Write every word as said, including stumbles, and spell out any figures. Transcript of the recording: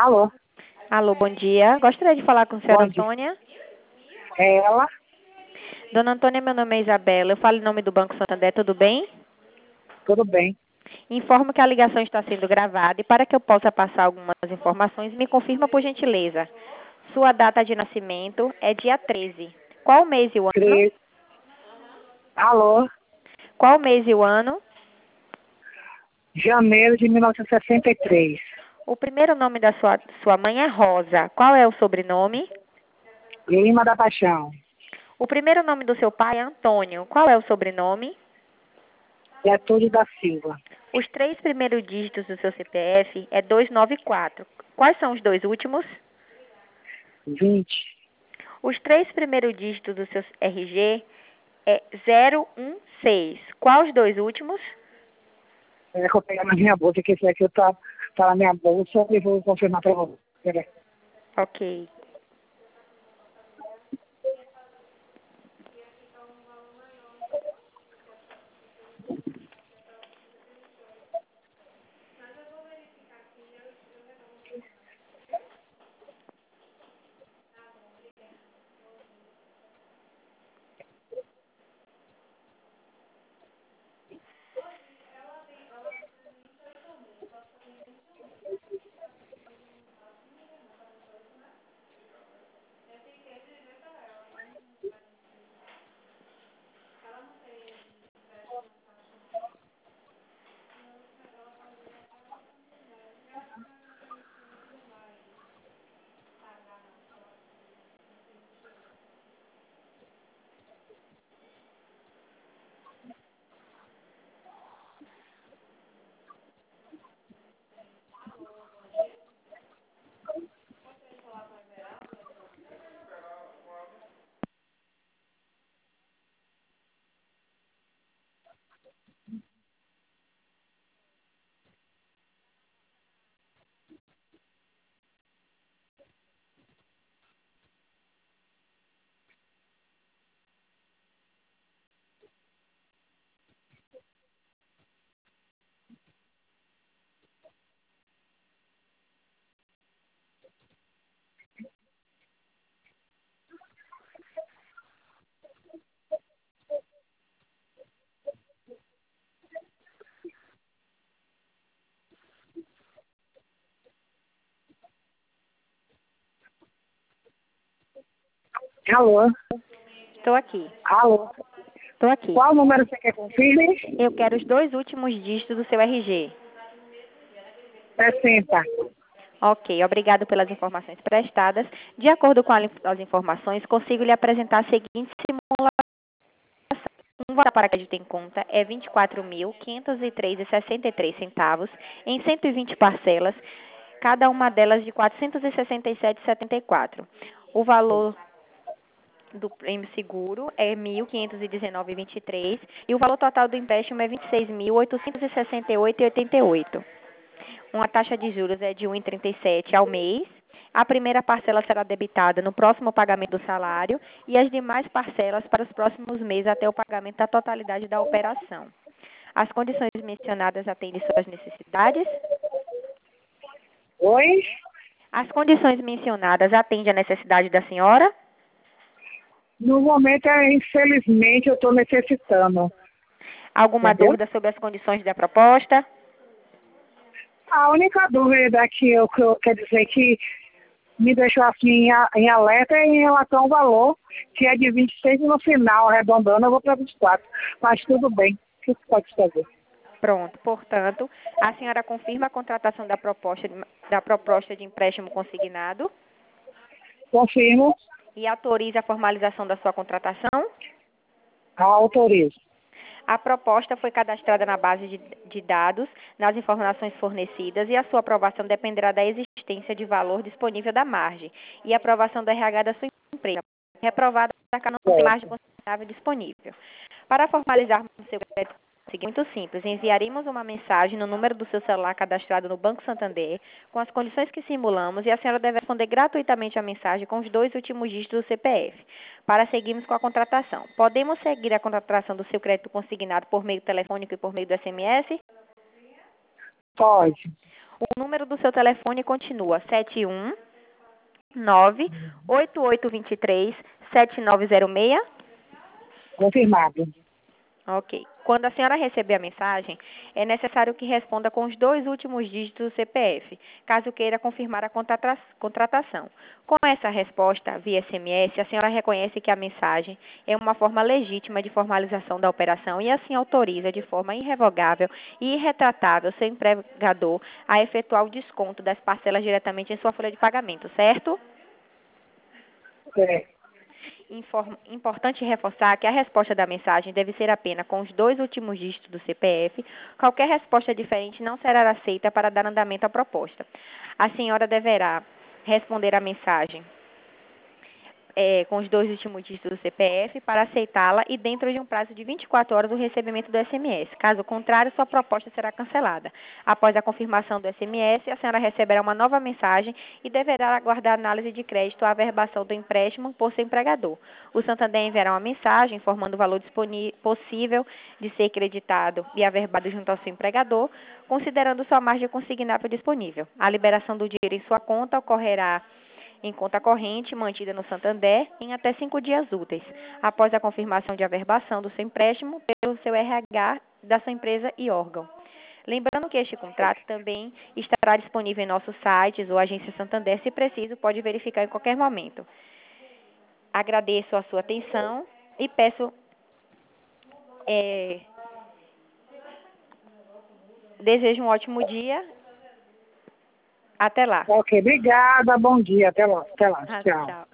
Alô, Alô, bom dia. Gostaria de falar com a senhora bom dia. Antônia. É ela? Dona Antônia, meu nome é Isabela. Eu falo em nome do Banco Santander, tudo bem? Tudo bem. Informo que a ligação está sendo gravada e para que eu possa passar algumas informações, me confirma por gentileza. Sua data de nascimento é dia treze. Qual o mês e o ano? Cre... Alô, Qual o mês e o ano? janeiro de mil novecentos e sessenta e três. O primeiro nome da sua, sua mãe é Rosa. Qual é o sobrenome? Lima da Paixão. O primeiro nome do seu pai é Antônio. Qual é o sobrenome? Getúlio da Silva. Os três primeiros dígitos do seu C P F é duzentos e noventa e quatro. Quais são os dois últimos? vinte. Os três primeiros dígitos do seu R G é zero um seis. Quais os dois últimos? É que eu pegar na minha bolsa, que esse aqui tá, tá na minha bolsa e vou confirmar pra você. Peraí. Ok. Alô, Estou aqui. alô. Estou aqui. Qual número você quer confirme? Eu quero os dois últimos dígitos do seu R G. sessenta. Ok, obrigado pelas informações prestadas. De acordo com a- as informações, consigo lhe apresentar a seguinte simulação. Um valor para crédito em conta é vinte e quatro mil, quinhentos e três reais e sessenta e três centavos em cento e vinte parcelas, cada uma delas de quatrocentos e sessenta e sete reais e setenta e quatro. O valor do prêmio seguro é mil quinhentos e dezenove reais e vinte e três e o valor total do empréstimo é vinte e seis mil, oitocentos e sessenta e oito reais e oitenta e oito. Uma taxa de juros é de um vírgula trinta e sete ao mês. A primeira parcela será debitada no próximo pagamento do salário e as demais parcelas para os próximos meses até o pagamento da totalidade da operação. As condições mencionadas atendem suas necessidades? Oi? As condições mencionadas atendem a necessidade da senhora? No momento, é, infelizmente, eu estou necessitando. Alguma Entendeu? dúvida sobre as condições da proposta? A única dúvida que eu, que eu quero dizer que me deixou assim em, a- em alerta é em relação ao valor, que é de vinte e seis e no final, arredondando, eu vou para vinte e quatro. Mas tudo bem. O que você pode fazer? Pronto. Portanto, a senhora confirma a contratação da proposta de, da proposta de empréstimo consignado Confirmo, e autoriza a formalização da sua contratação? autorizo. A proposta foi cadastrada na base de, de dados, nas informações fornecidas, e a sua aprovação dependerá da existência de valor disponível da margem e a aprovação do R H da sua empresa. Reprovada, a não tem margem Certo. considerável disponível. Para formalizarmos o seu crédito, é muito simples. Enviaremos uma mensagem no número do seu celular cadastrado no Banco Santander, com as condições que simulamos, e a senhora deve responder gratuitamente a mensagem com os dois últimos dígitos do C P F, para seguirmos com a contratação. Podemos seguir a contratação do seu crédito consignado por meio telefônico e por meio do S M S? Pode. O número do seu telefone continua sete um nove oito oito dois três sete nove zero seis? Confirmado. Ok. Quando a senhora receber a mensagem, é necessário que responda com os dois últimos dígitos do C P F, caso queira confirmar a contrata- contratação. Com essa resposta, via S M S, a senhora reconhece que a mensagem é uma forma legítima de formalização da operação e assim autoriza de forma irrevogável e irretratável seu empregador a efetuar o desconto das parcelas diretamente em sua folha de pagamento, certo? É. Inform- Importante reforçar que a resposta da mensagem deve ser apenas com os dois últimos dígitos do C P F. Qualquer resposta diferente não será aceita para dar andamento à proposta. A senhora deverá responder à mensagem é, com os dois últimos dígitos do C P F para aceitá-la e dentro de um prazo de vinte e quatro horas o recebimento do S M S. Caso contrário, sua proposta será cancelada. Após a confirmação do S M S, a senhora receberá uma nova mensagem e deverá aguardar análise de crédito à averbação do empréstimo por seu empregador. O Santander enviará uma mensagem informando o valor disponível, possível de ser creditado e averbado junto ao seu empregador, considerando sua margem consignável disponível. A liberação do dinheiro em sua conta ocorrerá em conta corrente mantida no Santander em até cinco dias úteis, após a confirmação de averbação do seu empréstimo pelo seu R H da sua empresa e órgão. Lembrando que este contrato também estará disponível em nossos sites ou agência Santander, se preciso, pode verificar em qualquer momento. Agradeço a sua atenção e peço, é, desejo um ótimo dia. Até lá. Ok, obrigada. Bom dia. Até lá. Até lá. Ah, Tchau. tchau.